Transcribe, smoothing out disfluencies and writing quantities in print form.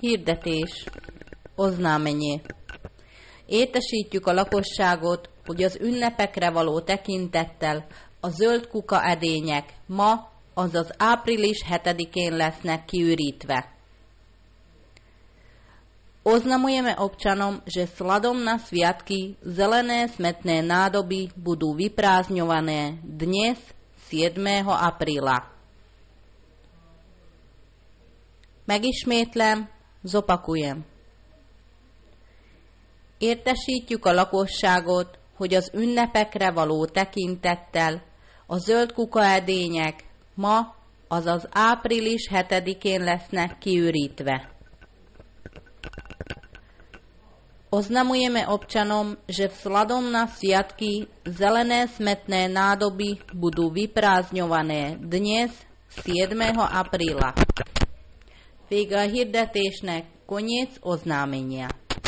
Hirdetés. Oznámenie. Értesítjük a lakosságot, hogy az ünnepekre való tekintettel a zöld kuka edények ma, azaz április 7-én lesznek kiürítve. Oznamujeme občanom, že sladom na sviatky zelené smetné nádoby budú vyprázdňované dnes 7. apríla. Megismétlem, zopakujem. Értesítjük a lakosságot, hogy az ünnepekre való tekintettel a zöld kukaedények ma, azaz április 7-én lesznek kiürítve. Oznamujeme občanom, že vzhľadom na sviatky zelené smetné nádoby budú vyprázdňované dnes 7. apríla. Vége a hirdetésnek, koniec oznámenia.